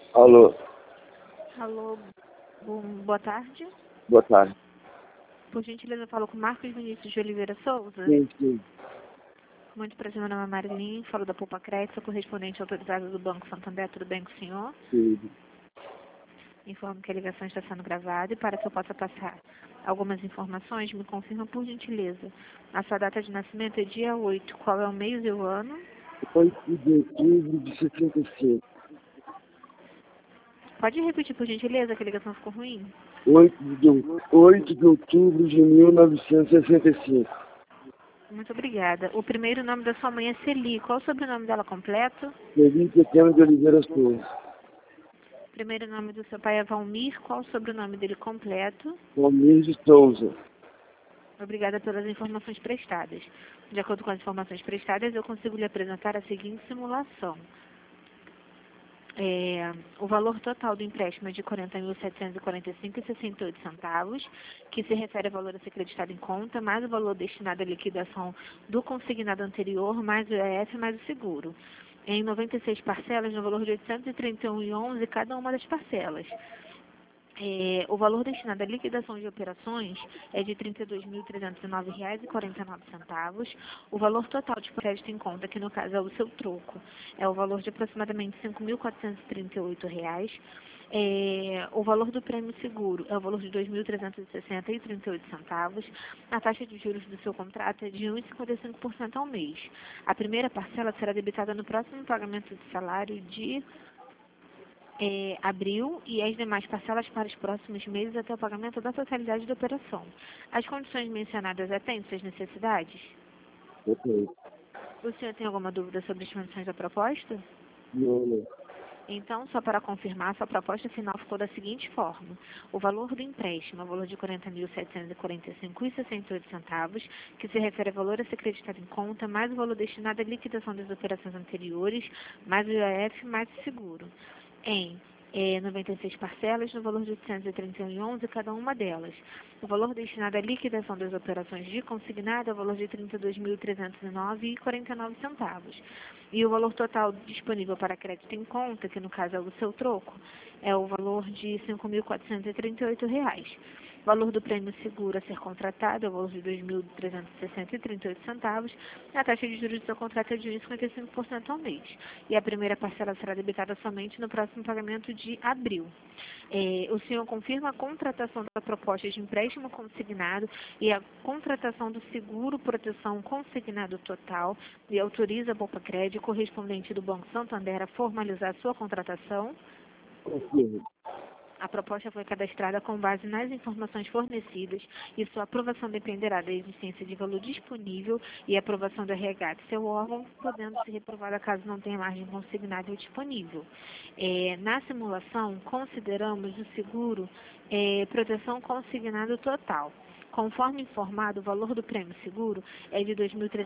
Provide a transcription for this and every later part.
Alô, Alô, boa tarde. boa tarde. Por gentileza, eu falo com Marcos Vinícius de Oliveira Souza. Sim. Muito prazer, meu nome é Marilyn, falo da Poupa Crédito, sou correspondente autorizado do Banco Santander. Tudo bem com o senhor? Tudo. Informo que a ligação está sendo gravada e para que eu possa passar algumas informações, me confirma por gentileza. A sua data de nascimento é dia 8. Qual é o mês e o ano? 8 de outubro de 65. Pode repetir por gentileza, que a ligação ficou ruim? 8 de outubro de 1965. Muito obrigada. O primeiro nome da sua mãe é Celi. Qual o sobrenome dela completo? Feliz Pequeno de Oliveira Souza. O primeiro nome do seu pai é Valmir. Qual o sobrenome dele completo? Valmir de Souza. Obrigada pelas informações prestadas. De acordo com as informações prestadas, eu consigo lhe apresentar a seguinte simulação. O valor total do empréstimo é de R$ 40.745,68, que se refere ao valor a ser creditado em conta, mais o valor destinado à liquidação do consignado anterior, mais o IOF, mais o seguro. Em 96 parcelas, no valor de R$ 831,11 cada uma das parcelas. O valor destinado à liquidação de operações é de R$ 32.309,49. O valor total de crédito em conta, que no caso é o seu troco, é o valor de aproximadamente R$ 5.438. O valor do prêmio seguro é o valor de R$ 2.360,38. A taxa de juros do seu contrato é de 1,55% ao mês. A primeira parcela será debitada no próximo pagamento de salário de abril e as demais parcelas para os próximos meses até o pagamento da totalidade da operação. As condições mencionadas atendem suas necessidades? Ok. O senhor tem alguma dúvida sobre as condições da proposta? Não. Então, só para confirmar, sua proposta final ficou da seguinte forma. O valor do empréstimo é o valor de R$ 40.745,68, que se refere ao valor a ser creditado em conta, mais o valor destinado à liquidação das operações anteriores, mais o IOF, mais o seguro. Em 96 parcelas, no valor de R$ 831,11 cada uma delas. O valor destinado à liquidação das operações de consignado é o valor de R$ 32.309,49. E o valor total disponível para crédito em conta, que no caso é o seu troco, é o valor de R$ 5.438. O valor do prêmio seguro a ser contratado é o valor de R$ 2.360,38. A taxa de juros do seu contrato é de 1,55% ao mês. E a primeira parcela será debitada somente no próximo pagamento de abril. O senhor confirma a contratação da proposta de empréstimo consignado e a contratação do seguro proteção consignado total e autoriza a Poupa Crédito correspondente do Banco Santander a formalizar sua contratação? Confirmo. A proposta foi cadastrada com base nas informações fornecidas e sua aprovação dependerá da existência de valor disponível e aprovação do RH de seu órgão, podendo ser reprovada caso não tenha margem consignável disponível. Na simulação, consideramos o seguro proteção consignado total. Conforme informado, o valor do prêmio seguro é de R$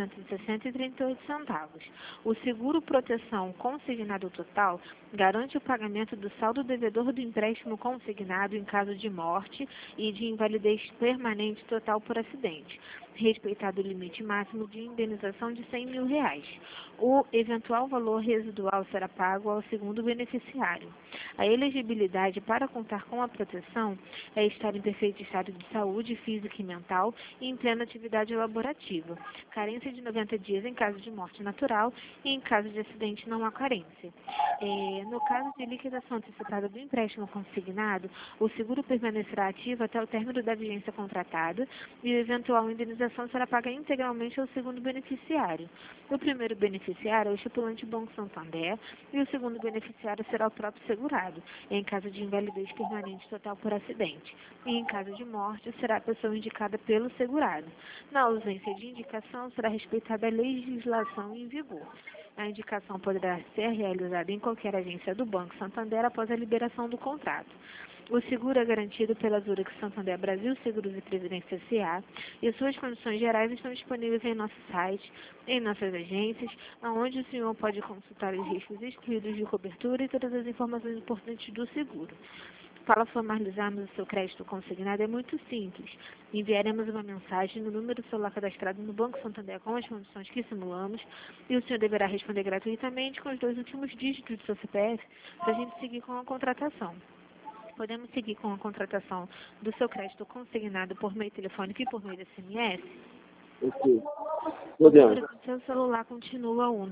2.360,38. O seguro proteção consignado total garante o pagamento do saldo devedor do empréstimo consignado em caso de morte e de invalidez permanente total por acidente, respeitado o limite máximo de indenização de R$ 100 mil. O eventual valor residual será pago ao segundo beneficiário. A elegibilidade para contar com a proteção é estar em perfeito estado de saúde física e mental e em plena atividade laborativa. Carência de 90 dias em caso de morte natural e em caso de acidente não há carência. No caso de liquidação antecipada do empréstimo consignado, o seguro permanecerá ativo até o término da vigência contratada e a eventual indenização será paga integralmente ao segundo beneficiário. O primeiro beneficiário é o estipulante Banco Santander e o segundo beneficiário será o próprio segurado, em caso de invalidez permanente total por acidente. E em caso de morte, será a pessoa indicada pelo segurado. Na ausência de indicação, será respeitada a legislação em vigor. A indicação poderá ser realizada em qualquer agência do Banco Santander após a liberação do contrato. O seguro é garantido pela Zurich Santander Brasil Seguros e Previdência S.A. e suas condições gerais estão disponíveis em nosso site, em nossas agências, onde o senhor pode consultar os riscos excluídos de cobertura e todas as informações importantes do seguro. Para formalizarmos o seu crédito consignado é muito simples. Enviaremos uma mensagem no número celular cadastrado no Banco Santander com as condições que simulamos e o senhor deverá responder gratuitamente com os 2 últimos dígitos do seu CPF para a gente seguir com a contratação. Podemos seguir com a contratação do seu crédito consignado por meio telefônico e por meio de SMS? Ok. O número Podemos. do seu celular continua o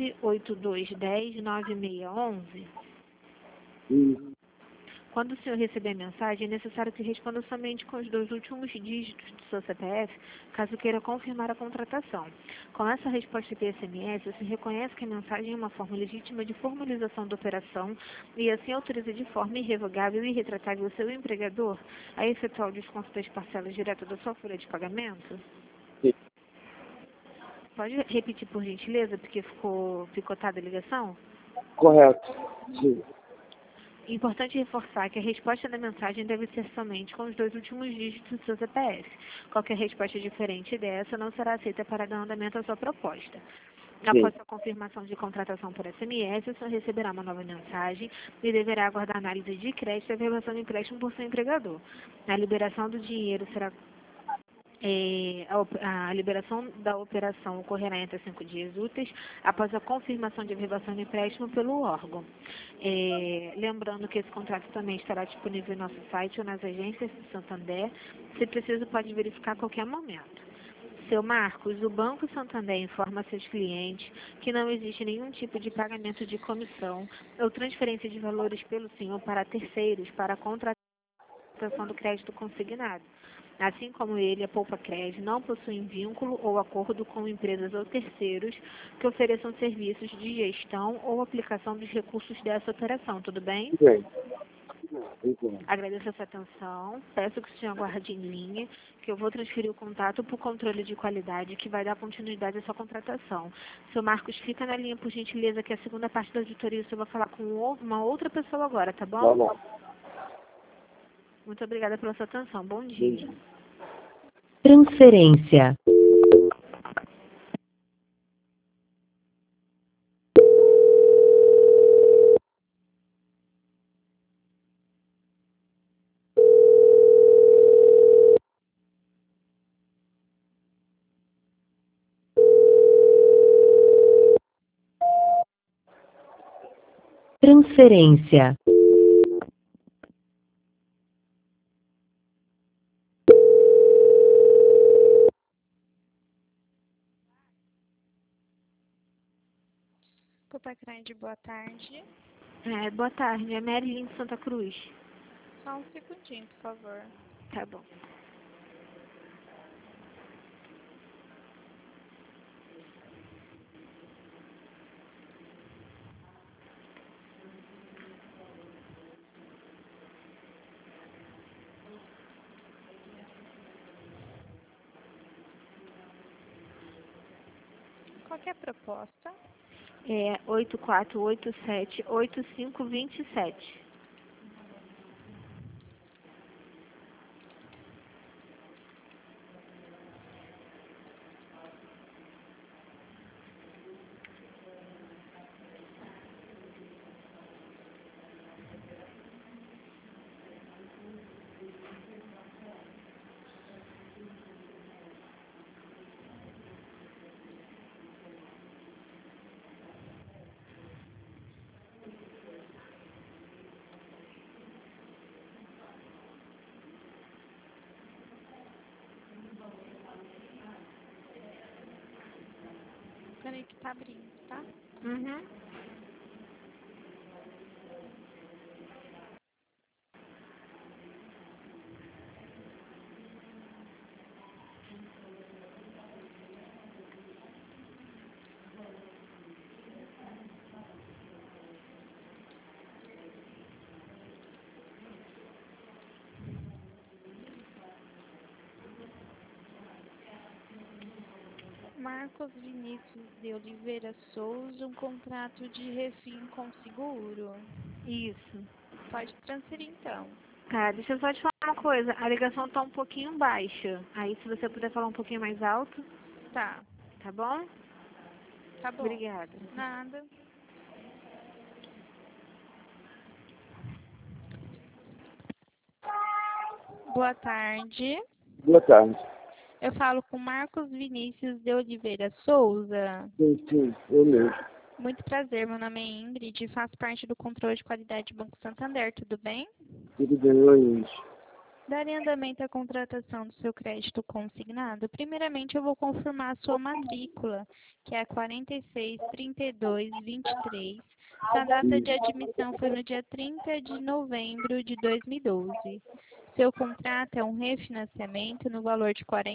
982109611. Isso. Quando o senhor receber a mensagem, é necessário que responda somente com os 2 últimos dígitos do seu CPF, caso queira confirmar a contratação. Com essa resposta via SMS, você reconhece que a mensagem é uma forma legítima de formalização da operação e assim autoriza de forma irrevogável e irretratável o seu empregador a efetuar o desconto das parcelas direto da sua folha de pagamento? Sim. Pode repetir, por gentileza, porque ficou picotada a ligação? Correto. Sim. Importante reforçar que a resposta da mensagem deve ser somente com os 2 últimos dígitos do seu CPF. Qualquer resposta diferente dessa não será aceita para dar andamento à sua proposta. Sim. Após a confirmação de contratação por SMS, o senhor receberá uma nova mensagem e deverá aguardar análise de crédito e averbação do empréstimo por seu empregador. A liberação do dinheiro será a liberação da operação ocorrerá entre 5 dias úteis após a confirmação de averbação de empréstimo pelo órgão. Lembrando que esse contrato também estará disponível no nosso site ou nas agências do Santander. Se preciso, pode verificar a qualquer momento. Seu Marcos, o Banco Santander informa a seus clientes que não existe nenhum tipo de pagamento de comissão ou transferência de valores pelo senhor para terceiros para a contratação do crédito consignado. Assim como ele, a Poupa Crédito não possui vínculo ou acordo com empresas ou terceiros que ofereçam serviços de gestão ou aplicação dos recursos dessa operação. Tudo bem? Tudo bem. Então, Agradeço a sua atenção. Peço que o senhor aguarde em linha, que eu vou transferir o contato para o controle de qualidade, que vai dar continuidade à sua contratação. Seu Marcos, fica na linha, por gentileza, que a segunda parte da auditoria o senhor vai falar com uma outra pessoa agora, tá tá bom? bom. Muito obrigada pela sua atenção. Bom dia. Entendi. Transferência. Transferência. Poupa Grande, boa tarde. Boa tarde, é Marilyn de Santa Cruz. Só um segundinho, por favor. Tá bom. Qual que é a proposta? 8487-8527. Peraí que tá abrindo, tá? Uhum. Marcos Vinícius de Oliveira Souza, um contrato de refim com seguro. Isso. Pode transferir então. Tá, deixa eu só te falar uma coisa. A ligação tá um pouquinho baixa. Aí, se você puder falar um pouquinho mais alto, Tá, tá bom? tá bom. Obrigada. Nada. Boa tarde. Boa tarde. Eu falo com Marcos Vinícius de Oliveira Souza. Sim, eu mesmo. Muito prazer, meu nome é Ingrid e faço parte do controle de qualidade do Banco Santander, tudo bem? Tudo bem, oi. Darei andamento à contratação do seu crédito consignado. Primeiramente, eu vou confirmar a sua matrícula, que é a 463223. Sua data de admissão foi no dia 30 de novembro de 2012. Seu contrato é um refinanciamento no valor de R$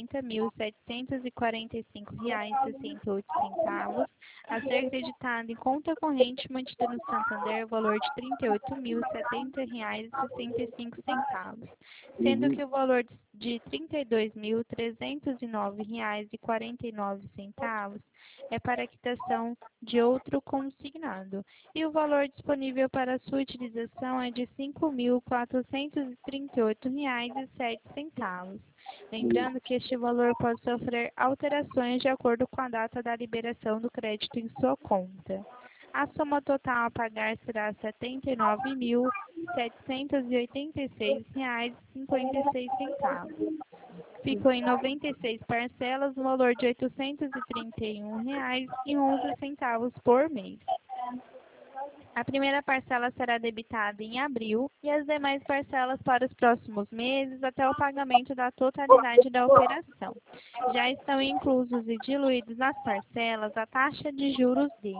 40.745,68, a ser acreditado em conta corrente mantida no Santander, valor de R$ 38.070,65, sendo que o valor de R$ 32.309,49 é para a quitação de outro consignado, e o valor disponível para sua utilização é de R$ 5.438,07. Lembrando que este valor pode sofrer alterações de acordo com a data da liberação do crédito em sua conta. A soma total a pagar será R$ 79.786,56. Ficou em 96 parcelas, no valor de R$ 831,11 por mês. A primeira parcela será debitada em abril e as demais parcelas para os próximos meses até o pagamento da totalidade da operação. Já estão inclusos e diluídos nas parcelas a taxa de juros de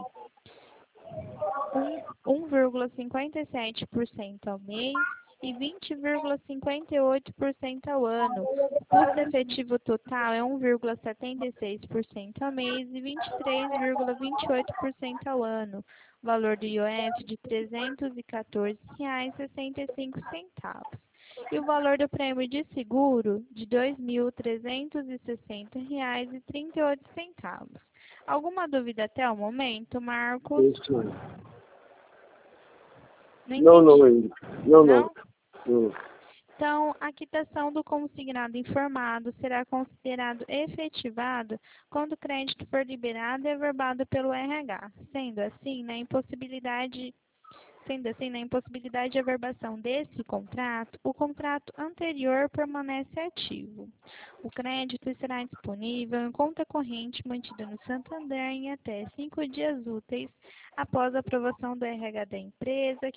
1,57% ao mês e 20,58% ao ano. O custo efetivo total é 1,76% ao mês e 23,28% ao ano. O valor do IOF de R$ 314,65. E o valor do prêmio de seguro de R$ 2.360,38. Alguma dúvida até o momento, Marcos? Isso. Não entendi. Não. Então, a quitação do consignado informado será considerado efetivado quando o crédito for liberado e averbado pelo RH. Sendo assim, na impossibilidade de averbação desse contrato, o contrato anterior permanece ativo. O crédito será disponível em conta corrente mantida no Santander em até 5 dias úteis após a aprovação do RH da empresa,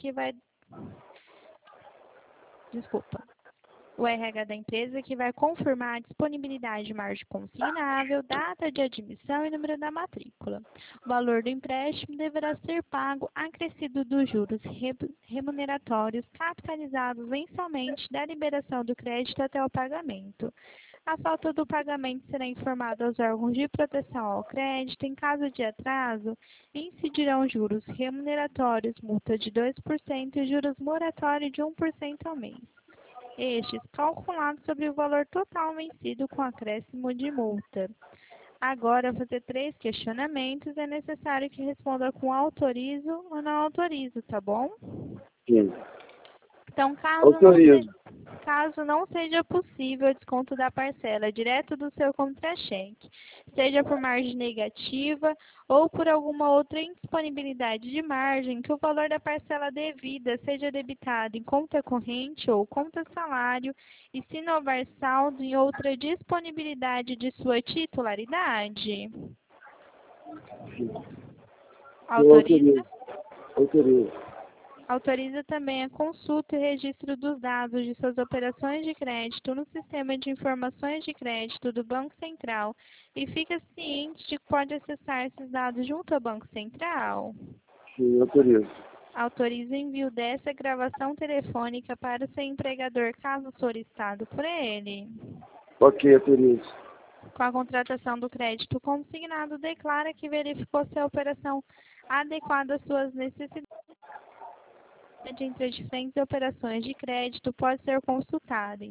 o RH da empresa que vai confirmar a disponibilidade de margem consignável, data de admissão e número da matrícula. O valor do empréstimo deverá ser pago acrescido dos juros remuneratórios capitalizados mensalmente da liberação do crédito até o pagamento. A falta do pagamento será informada aos órgãos de proteção ao crédito. Em caso de atraso, incidirão juros remuneratórios, multa de 2% e juros moratórios de 1% ao mês. Estes calculados sobre o valor total vencido com acréscimo de multa. Agora, ao fazer 3 questionamentos, é necessário que responda com autorizo ou não autorizo, tá bom? Sim. Então, Autorizo. caso não seja possível o desconto da parcela direto do seu contra-cheque, seja por margem negativa ou por alguma outra indisponibilidade de margem, que o valor da parcela devida seja debitado em conta corrente ou conta salário e se não houver saldo em outra disponibilidade de sua titularidade. Sim. Autoriza? Autorizo. Autoriza também a consulta e registro dos dados de suas operações de crédito no Sistema de Informações de Crédito do Banco Central e fica ciente de que pode acessar esses dados junto ao Banco Central. Sim, autorizo. Autoriza o envio dessa gravação telefônica para o seu empregador, caso solicitado por ele. Ok, autorizo. Com a contratação do crédito consignado, declara que verificou se a operação adequada às suas necessidades entre as diferentes operações de crédito pode ser consultada em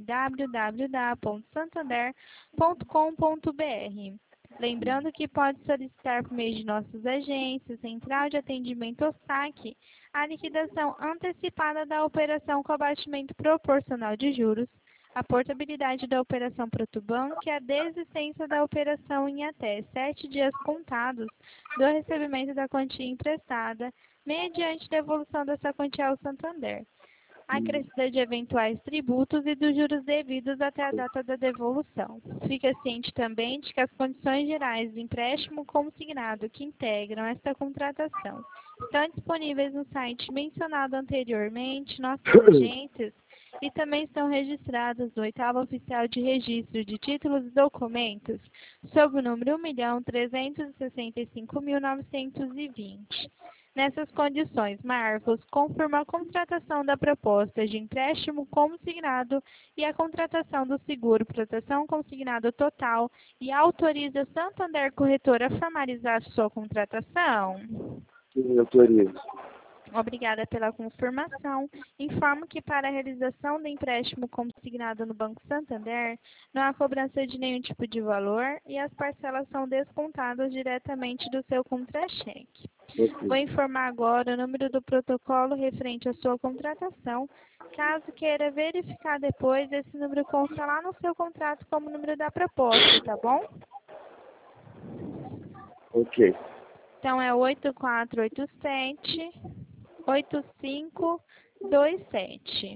www.santander.com.br. Lembrando que pode solicitar por meio de nossas agências, Central de Atendimento ou SAC, a liquidação antecipada da operação com abatimento proporcional de juros, a portabilidade da operação Protobanco e a desistência da operação em até 7 dias contados do recebimento da quantia emprestada, mediante devolução dessa quantia ao Santander. acrescida de eventuais tributos e dos juros devidos até a data da devolução. Fica ciente também de que as condições gerais do empréstimo consignado que integram esta contratação estão disponíveis no site mencionado anteriormente, nossas agências, e também estão registradas no 8º Oficial de Registro de Títulos e Documentos, sob o número 1.365.920. Nessas condições, Marcos confirma a contratação da proposta de empréstimo consignado e a contratação do seguro proteção consignado total e autoriza Santander Corretora a formalizar sua contratação. Sim, autorizo. Obrigada pela confirmação. Informo que para a realização do empréstimo consignado no Banco Santander, não há cobrança de nenhum tipo de valor e as parcelas são descontadas diretamente do seu contra-cheque. Vou informar agora o número do protocolo referente à sua contratação. Caso queira verificar depois, esse número consta lá no seu contrato como número da proposta, tá bom? Ok. Então é 8487-8527.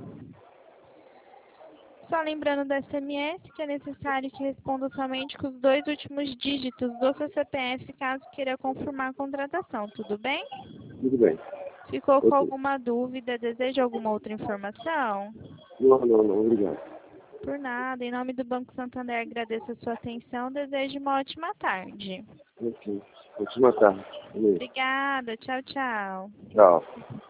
Só lembrando do SMS que é necessário que responda somente com os 2 últimos dígitos do seu CPF caso queira confirmar a contratação, tudo bem? Tudo bem. Ficou com Ok. alguma dúvida? Deseja alguma outra informação? Não, obrigado. Por nada. Em nome do Banco Santander, agradeço a sua atenção. Desejo uma ótima tarde. Ok. Ótima tarde. Obrigada. Tchau, tchau. Tchau.